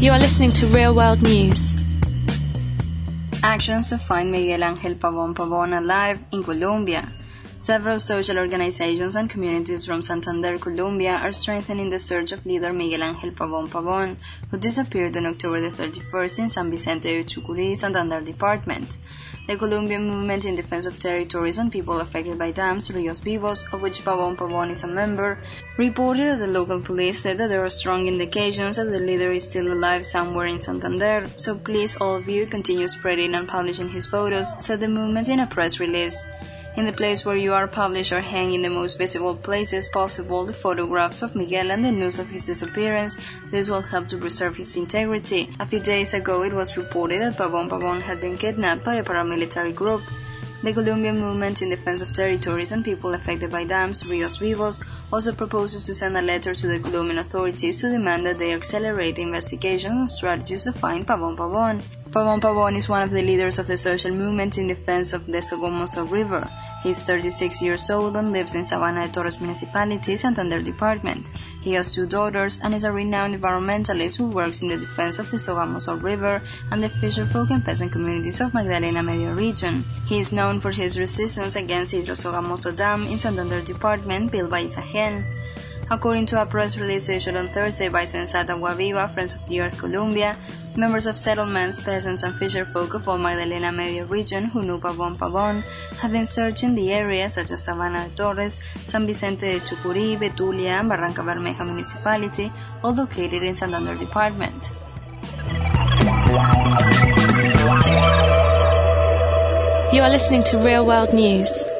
You are listening to Real World News. Actions to find Miguel Ángel Pavón Pavón alive in Colombia. Several social organizations and communities from Santander, Colombia are strengthening the search of leader Miguel Ángel Pavón Pavón, who disappeared on October the 31st in San Vicente de Chucurí, Santander Department. The Colombian movement in defense of territories and people affected by dams, Ríos Vivos, of which Pavón Pavón is a member, reported that the local police said that there are strong indications that the leader is still alive somewhere in Santander, so please all of you continue spreading and publishing his photos, said the movement in a press release. In the place where you are, publish or hang in the most visible places possible the photographs of Miguel and the news of his disappearance. This will help to preserve his integrity. A few days ago it was reported that Pavón Pavón had been kidnapped by a paramilitary group. The Colombian movement in defense of territories and people affected by dams, Ríos Vivos, also proposes to send a letter to the Colombian authorities to demand that they accelerate the investigation and strategies to find Pavón Pavón. Pavón Pavón is one of the leaders of the social movement in defense of the Sogamoso River. He is 36 years old and lives in Sabana de Torres Municipality, Santander Department. He has 2 daughters and is a renowned environmentalist who works in the defense of the Sogamoso River and the fisherfolk and peasant communities of Magdalena Medio region. He is known for his resistance against Hidrosogamoso Dam in Santander Department built by Isagen. According to a press release issued on Thursday by Sensat Agua Viva, Friends of the Earth Colombia, members of settlements, peasants and fisherfolk of all Magdalena Medio region who knew Pavón Pavón have been searching the area such as Sabana de Torres, San Vicente de Chucurí, Betulia and Barranca Bermeja municipality, all located in Santander Department. You are listening to Real World News.